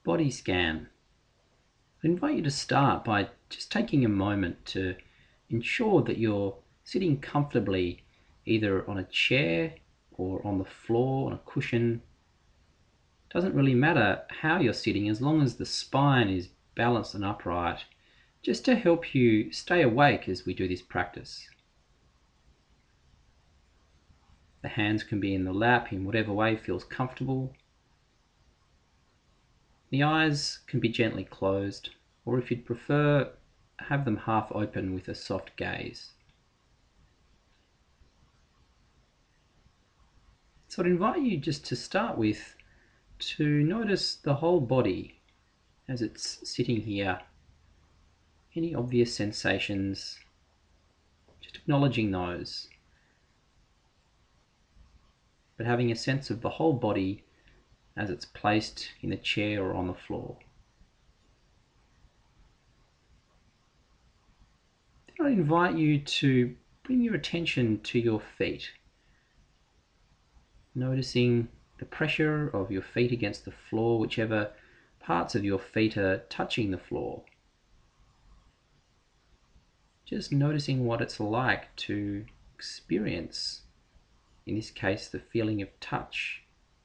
body scan. I invite you to start by just taking a moment to ensure that you're sitting comfortably either on a chair or on the floor, on a cushion. It doesn't really matter how you're sitting as long as the spine is balanced and upright, just to help you stay awake as we do this practice. The hands can be in the lap in whatever way feels comfortable. The eyes can be gently closed, or if you'd prefer, have them half open with a soft gaze. So I'd invite you just to start with to notice the whole body as it's sitting here. Any obvious sensations, just acknowledging those, but having a sense of the whole body as it's placed in the chair or on the floor. Then I invite you to bring your attention to your feet, noticing the pressure of your feet against the floor, whichever parts of your feet are touching the floor. Just noticing what it's like to experience, in this case, the feeling of touch.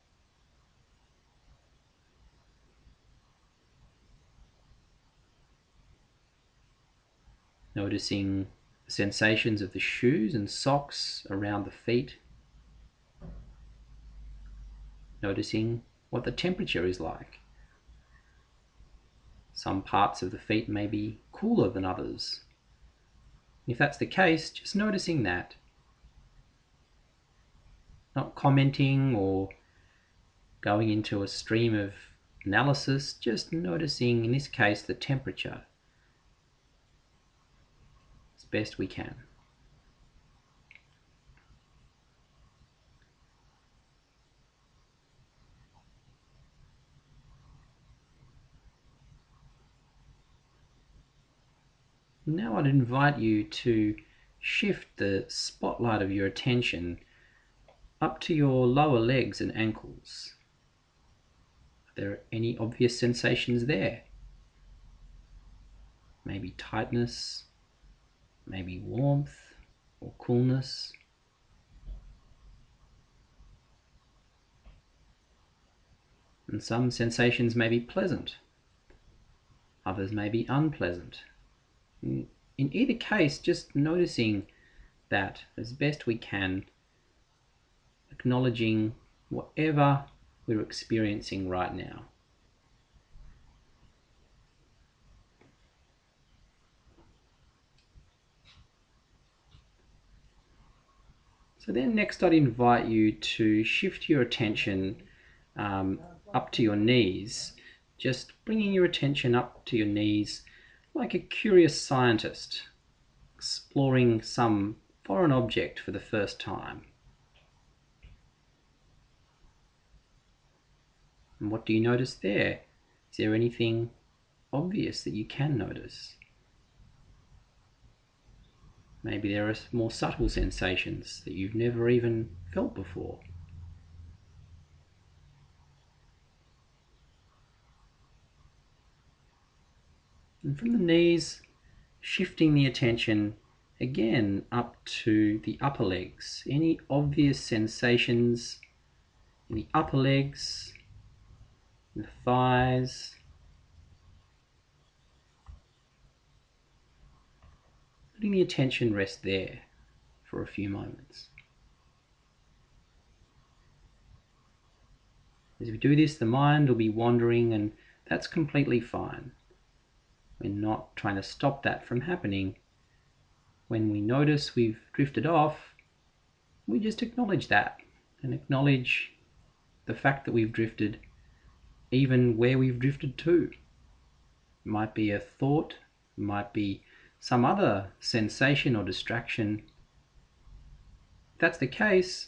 Noticing the sensations of the shoes and socks around the feet. Noticing what the temperature is like. Some parts of the feet may be cooler than others. If that's the case, just noticing that. Not commenting or going into a stream of analysis, just noticing, in this case, the temperature as best we can. Now I'd invite you to shift the spotlight of your attention up to your lower legs and ankles. Are there any obvious sensations there? Maybe tightness, maybe warmth or coolness. And some sensations may be pleasant, others may be unpleasant. In either case, just noticing that as best we can, acknowledging whatever we're experiencing right now. So then next I'd invite you to shift your attention up to your knees, just bringing your attention up to your knees like a curious scientist exploring some foreign object for the first time. And what do you notice there? Is there anything obvious that you can notice? Maybe there are more subtle sensations that you've never even felt before. And from the knees, shifting the attention again up to the upper legs. Any obvious sensations in the upper legs, in the thighs. Letting the attention rest there for a few moments. As we do this, the mind will be wandering, and that's completely fine. We're not trying to stop that from happening. When we notice we've drifted off, we just acknowledge that and acknowledge the fact that we've drifted, even where we've drifted to. It might be a thought, it might be some other sensation or distraction. If that's the case,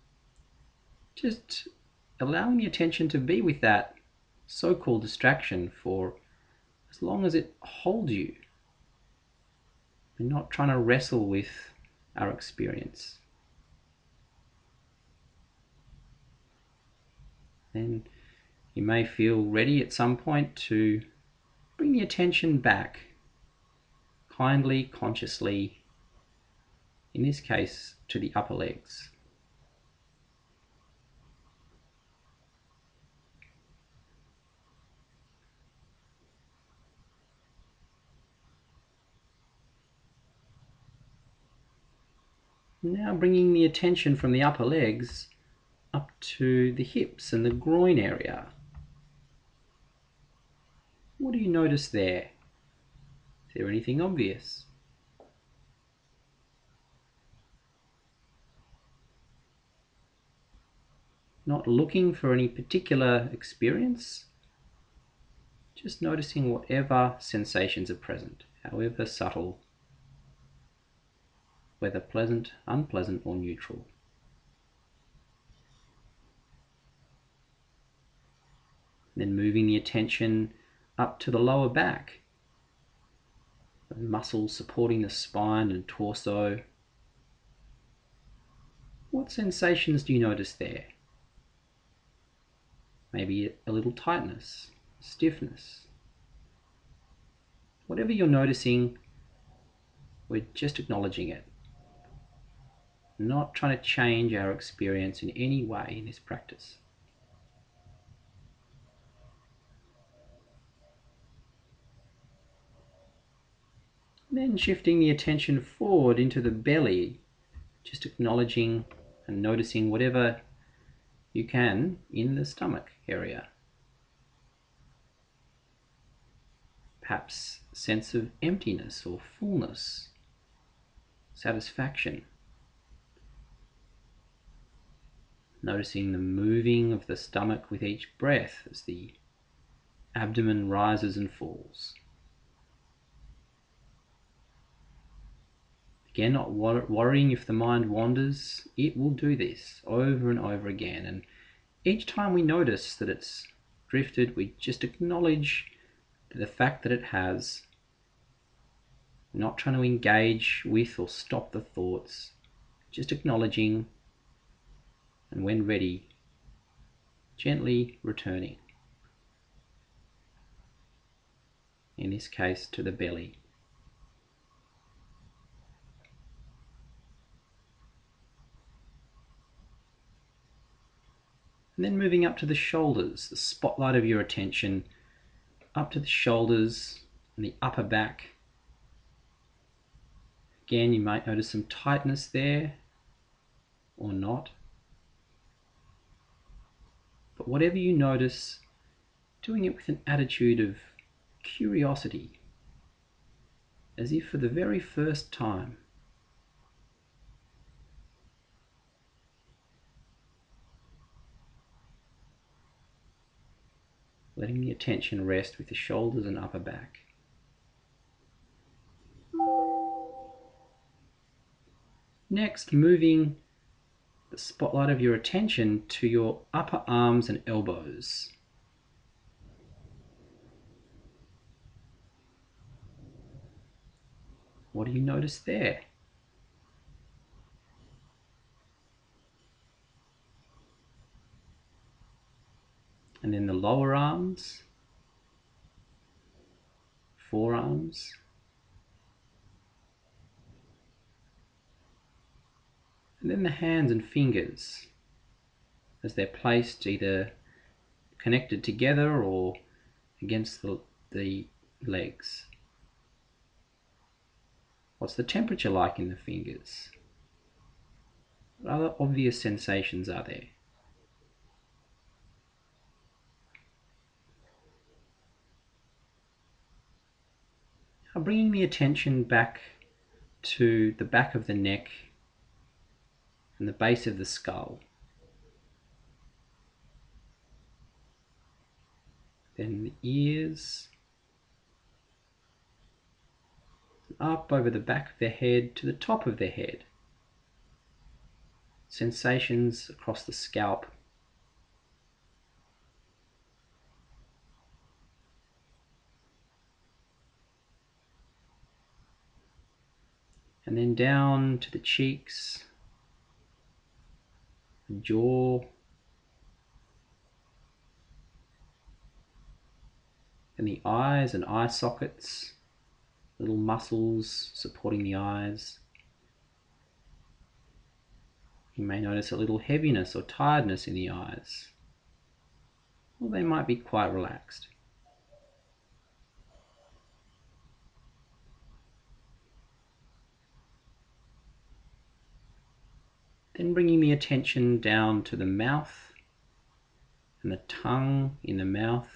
just allowing the attention to be with that so-called distraction for as long as it holds you. We're not trying to wrestle with our experience. Then You may feel ready at some point to bring the attention back, kindly, consciously, in this case, to the upper legs. Now bringing the attention from the upper legs up to the hips and the groin area. What do you notice there? Is there anything obvious? Not looking for any particular experience, just noticing whatever sensations are present, however subtle, whether pleasant, unpleasant, or neutral. Then moving the attention up to the lower back, the muscles supporting the spine and torso. What sensations do you notice there? Maybe a little tightness, stiffness. Whatever you're noticing, we're just acknowledging it. Not trying to change our experience in any way in this practice. Then shifting the attention forward into the belly, just acknowledging and noticing whatever you can in the stomach area. Perhaps a sense of emptiness or fullness, satisfaction. Noticing the moving of the stomach with each breath as the abdomen rises and falls. Again, not worrying if the mind wanders. It will do this over and over again. And each time we notice that it's drifted, we just acknowledge the fact that it has. Not trying to engage with or stop the thoughts, just acknowledging, and when ready, gently returning. In this case, to the belly. And then moving up to the shoulders, the spotlight of your attention up to the shoulders and the upper back. Again, you might notice some tightness there or not. But whatever you notice, doing it with an attitude of curiosity, as if for the very first time. Letting the attention rest with the shoulders and upper back. Next, moving the spotlight of your attention to your upper arms and elbows. What do you notice there? And then the lower arms, forearms, and then the hands and fingers as they're placed either connected together or against the legs. What's the temperature like in the fingers? What other obvious sensations are there? Now bringing the attention back to the back of the neck and the base of the skull. Then the ears, up over the back of their head to the top of their head. Sensations across the scalp. And then down to the cheeks, the jaw, and the eyes and eye sockets, little muscles supporting the eyes. You may notice a little heaviness or tiredness in the eyes, or they might be quite relaxed. Then bringing the attention down to the mouth and the tongue in the mouth,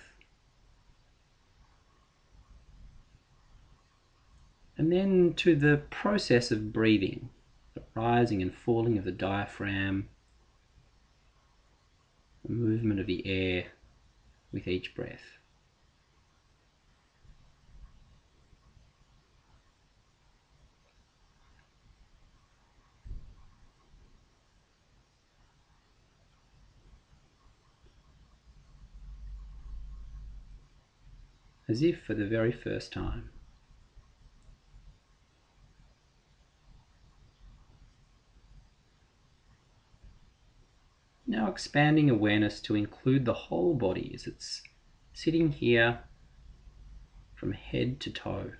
and then to the process of breathing, the rising and falling of the diaphragm, the movement of the air with each breath. As if for the very first time. Now expanding awareness to include the whole body as it's sitting here from head to toe.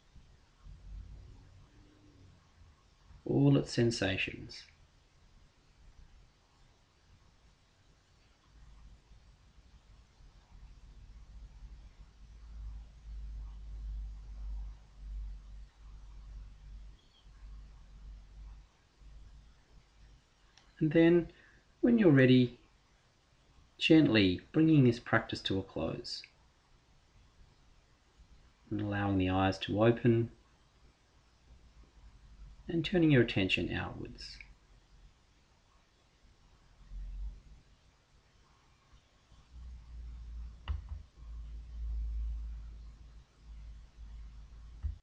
All its sensations. And then, when you're ready, gently bringing this practice to a close and allowing the eyes to open and turning your attention outwards.